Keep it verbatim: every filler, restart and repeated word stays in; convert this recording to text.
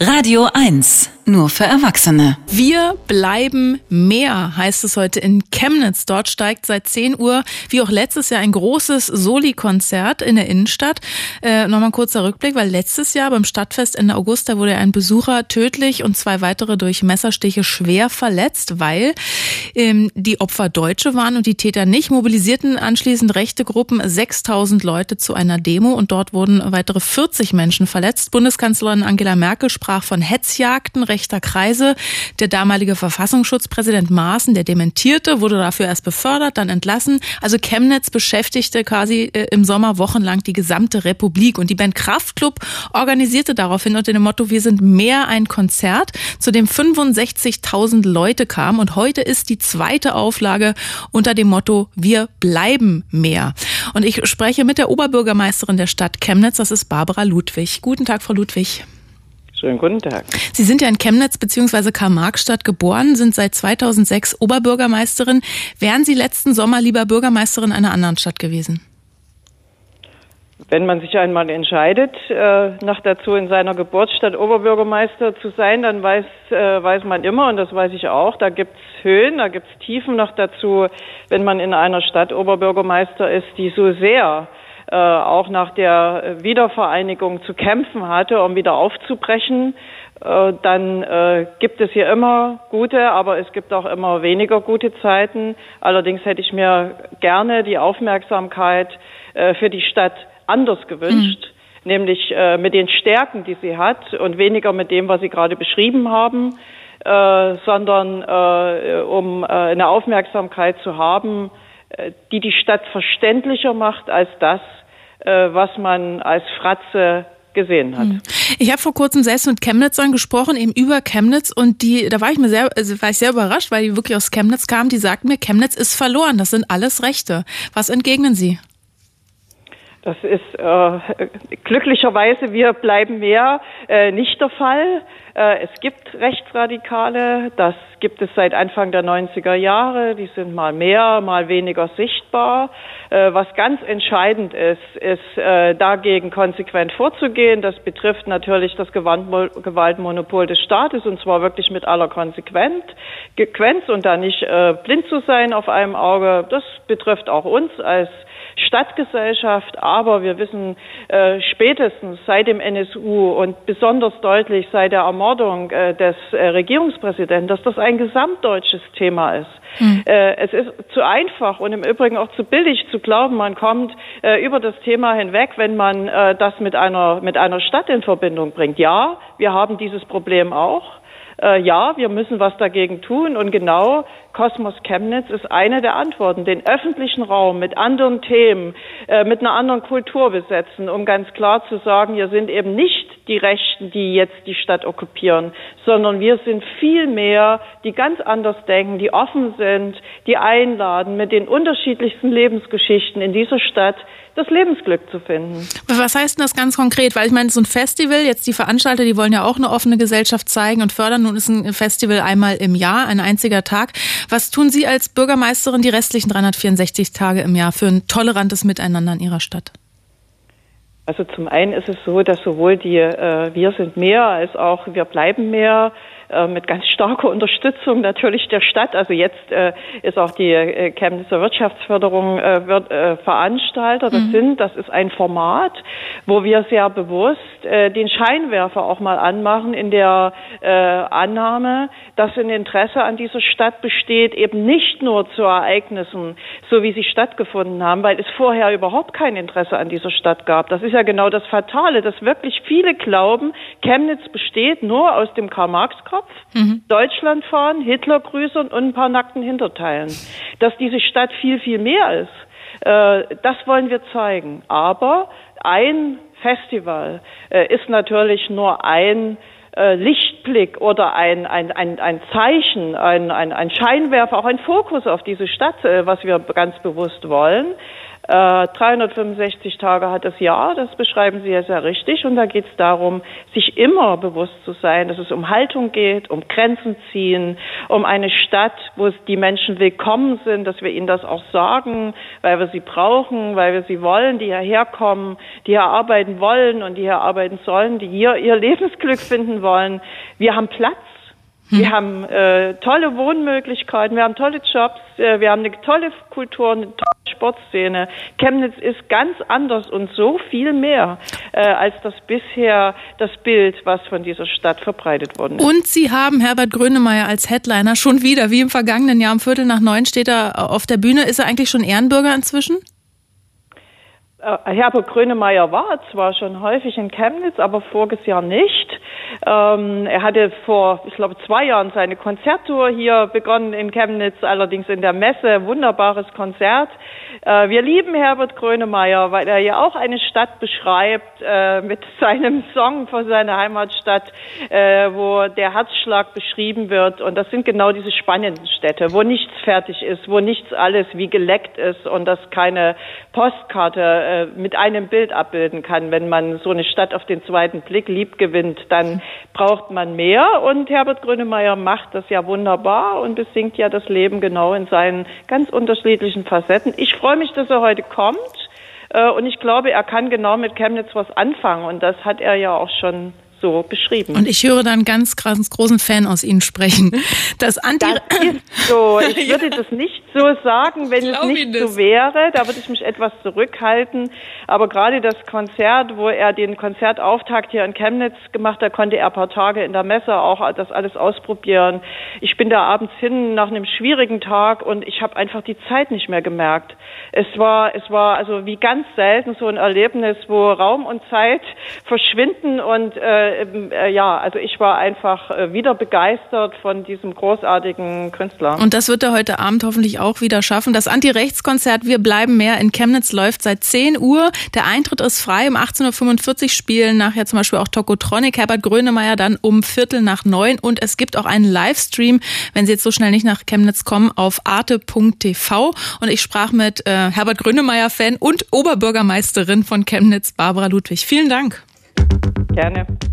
Radio eins, nur für Erwachsene. Wir bleiben mehr, heißt es heute in Chemnitz. Dort steigt seit zehn Uhr, wie auch letztes Jahr, ein großes Soli-Konzert in der Innenstadt. Äh, Nochmal ein kurzer Rückblick, weil letztes Jahr beim Stadtfest Ende August, da wurde ein Besucher tödlich und zwei weitere durch Messerstiche schwer verletzt, weil ähm, die Opfer Deutsche waren und die Täter nicht. Mobilisierten anschließend rechte Gruppen sechstausend Leute zu einer Demo und dort wurden weitere vierzig Menschen verletzt. Bundeskanzlerin Angela Merkel sprach von Hetzjagden rechter Kreise. Der damalige Verfassungsschutzpräsident Maaßen, der dementierte, wurde dafür erst befördert, dann entlassen. Also Chemnitz beschäftigte quasi äh, im Sommer wochenlang die gesamte Republik. Und die Band Kraftklub organisierte daraufhin unter dem Motto, wir sind mehr, ein Konzert, zu dem fünfundsechzigtausend Leute kamen. Und heute ist die zweite Auflage unter dem Motto, wir bleiben mehr. Und ich spreche mit der Oberbürgermeisterin der Stadt Chemnitz, das ist Barbara Ludwig. Guten Tag, Frau Ludwig. Schönen guten Tag. Sie sind ja in Chemnitz bzw. Karl-Marx-Stadt geboren, sind seit zweitausendsechs Oberbürgermeisterin. Wären Sie letzten Sommer lieber Bürgermeisterin einer anderen Stadt gewesen? Wenn man sich einmal entscheidet, äh, nach dazu in seiner Geburtsstadt Oberbürgermeister zu sein, dann weiß, äh, weiß man immer, und das weiß ich auch, da gibt's Höhen, da gibt's Tiefen noch dazu, wenn man in einer Stadt Oberbürgermeister ist, die so sehr äh, auch nach der Wiedervereinigung zu kämpfen hatte, um wieder aufzubrechen. Äh, dann äh, gibt es hier immer gute, aber es gibt auch immer weniger gute Zeiten. Allerdings hätte ich mir gerne die Aufmerksamkeit äh, für die Stadt anders gewünscht, mhm. nämlich äh, mit den Stärken, die sie hat und weniger mit dem, was Sie gerade beschrieben haben, äh, sondern äh, um äh, eine Aufmerksamkeit zu haben, äh, die die Stadt verständlicher macht als das, äh, was man als Fratze gesehen hat. Ich habe vor kurzem selbst mit Chemnitzern gesprochen, eben über Chemnitz, und die, da war ich mir sehr, also war ich sehr überrascht, weil die wirklich aus Chemnitz kamen. Die sagten mir, Chemnitz ist verloren, das sind alles Rechte. Was entgegnen Sie? Das ist äh, glücklicherweise, wir bleiben mehr, äh, nicht der Fall. Äh, es gibt Rechtsradikale, das gibt es seit Anfang der neunziger Jahre, die sind mal mehr, mal weniger sichtbar. Äh, was ganz entscheidend ist, ist äh, dagegen konsequent vorzugehen. Das betrifft natürlich das Gewaltmonopol des Staates, und zwar wirklich mit aller Konsequenz und da nicht äh, blind zu sein auf einem Auge. Das betrifft auch uns als Stadtgesellschaft, aber wir wissen äh, spätestens seit dem N S U und besonders deutlich seit der Ermordung äh, des äh, Regierungspräsidenten, dass das ein gesamtdeutsches Thema ist. Mhm. Äh, es ist zu einfach und im Übrigen auch zu billig zu glauben, man kommt äh, über das Thema hinweg, wenn man äh, das mit einer mit einer Stadt in Verbindung bringt. Ja, wir haben dieses Problem auch. Äh, ja, wir müssen was dagegen tun, und genau Kosmos Chemnitz ist eine der Antworten, den öffentlichen Raum mit anderen Themen, äh, mit einer anderen Kultur besetzen, um ganz klar zu sagen, wir sind eben nicht die Rechten, die jetzt die Stadt okkupieren, sondern wir sind viel mehr, die ganz anders denken, die offen sind, die einladen, mit den unterschiedlichsten Lebensgeschichten in dieser Stadt das Lebensglück zu finden. Was heißt denn das ganz konkret? Weil ich meine, so ein Festival, jetzt die Veranstalter, die wollen ja auch eine offene Gesellschaft zeigen und fördern. Nun ist ein Festival einmal im Jahr, ein einziger Tag. Was tun Sie als Bürgermeisterin die restlichen dreihundertvierundsechzig Tage im Jahr für ein tolerantes Miteinander in Ihrer Stadt? Also zum einen ist es so, dass sowohl die äh, Wir sind mehr als auch Wir bleiben mehr äh, mit ganz starker Unterstützung natürlich der Stadt. Also jetzt äh, ist auch die äh, Chemnitzer Wirtschaftsförderung äh, wird, äh, Veranstalter. Das mhm. sind, das ist ein Format, wo wir sehr bewusst äh, den Scheinwerfer auch mal anmachen in der äh, Annahme, dass ein Interesse an dieser Stadt besteht, eben nicht nur zu Ereignissen, so wie sie stattgefunden haben, weil es vorher überhaupt kein Interesse an dieser Stadt gab. Das ist ja genau das Fatale, dass wirklich viele glauben, Chemnitz besteht nur aus dem Karl-Marx-Kopf, mhm. Deutschland fahren, Hitlergrüßern und ein paar nackten Hinterteilen. Dass diese Stadt viel, viel mehr ist, äh, das wollen wir zeigen. Aber ein Festival äh, ist natürlich nur ein äh, Lichtblick oder ein, ein, ein, ein Zeichen, ein, ein, ein Scheinwerfer, auch ein Fokus auf diese Stadt, äh, was wir ganz bewusst wollen. Äh, dreihundertfünfundsechzig Tage hat das Jahr, das beschreiben Sie ja sehr richtig. Und da geht es darum, sich immer bewusst zu sein, dass es um Haltung geht, um Grenzen ziehen, um eine Stadt, wo die Menschen willkommen sind, dass wir ihnen das auch sagen, weil wir sie brauchen, weil wir sie wollen, die hierher kommen, die hier arbeiten wollen und die hier arbeiten sollen, die hier ihr Lebensglück finden wollen. Wir haben Platz. Wir haben äh, tolle Wohnmöglichkeiten, wir haben tolle Jobs, äh, wir haben eine tolle Kultur, eine tolle Sportszene. Chemnitz ist ganz anders und so viel mehr äh, als das bisher das Bild, was von dieser Stadt verbreitet worden ist. Und Sie haben Herbert Grönemeyer als Headliner schon wieder, wie im vergangenen Jahr um Viertel nach neun steht er auf der Bühne. Ist er eigentlich schon Ehrenbürger inzwischen? Herbert Grönemeyer war zwar schon häufig in Chemnitz, aber voriges Jahr nicht. Ähm, er hatte vor, ich glaube, zwei Jahren seine Konzerttour hier begonnen in Chemnitz, allerdings in der Messe. Wunderbares Konzert. Äh, wir lieben Herbert Grönemeyer, weil er ja auch eine Stadt beschreibt äh, mit seinem Song von seiner Heimatstadt, äh, wo der Herzschlag beschrieben wird. Und das sind genau diese spannenden Städte, wo nichts fertig ist, wo nichts alles wie geleckt ist und das keine Postkarte äh, mit einem Bild abbilden kann. Wenn man so eine Stadt auf den zweiten Blick lieb gewinnt, dann braucht man mehr. Und Herbert Grönemeyer macht das ja wunderbar und besingt ja das Leben genau in seinen ganz unterschiedlichen Facetten. Ich freue mich, dass er heute kommt. Und ich glaube, er kann genau mit Chemnitz was anfangen. Und das hat er ja auch schon so beschrieben. Und ich höre da einen ganz, ganz großen Fan aus Ihnen sprechen. Das, Anti- das ist so. Ich würde das nicht so sagen, wenn es nicht so wäre. Da würde ich mich etwas zurückhalten. Aber gerade das Konzert, wo er den Konzertauftakt hier in Chemnitz gemacht hat, konnte er ein paar Tage in der Messe auch das alles ausprobieren. Ich bin da abends hin nach einem schwierigen Tag und ich habe einfach die Zeit nicht mehr gemerkt. Es war, es war also wie ganz selten so ein Erlebnis, wo Raum und Zeit verschwinden und äh, ja, also ich war einfach wieder begeistert von diesem großartigen Künstler. Und das wird er heute Abend hoffentlich auch wieder schaffen. Das Anti-Rechts-Konzert Wir bleiben mehr in Chemnitz läuft seit zehn Uhr. Der Eintritt ist frei. Um achtzehn Uhr fünfundvierzig spielen nachher zum Beispiel auch Tokotronic, Herbert Grönemeyer dann um Viertel nach neun. Und es gibt auch einen Livestream, wenn Sie jetzt so schnell nicht nach Chemnitz kommen, auf arte punkt t v. Und ich sprach mit äh, Herbert Grönemeyer-Fan und Oberbürgermeisterin von Chemnitz, Barbara Ludwig. Vielen Dank. Gerne.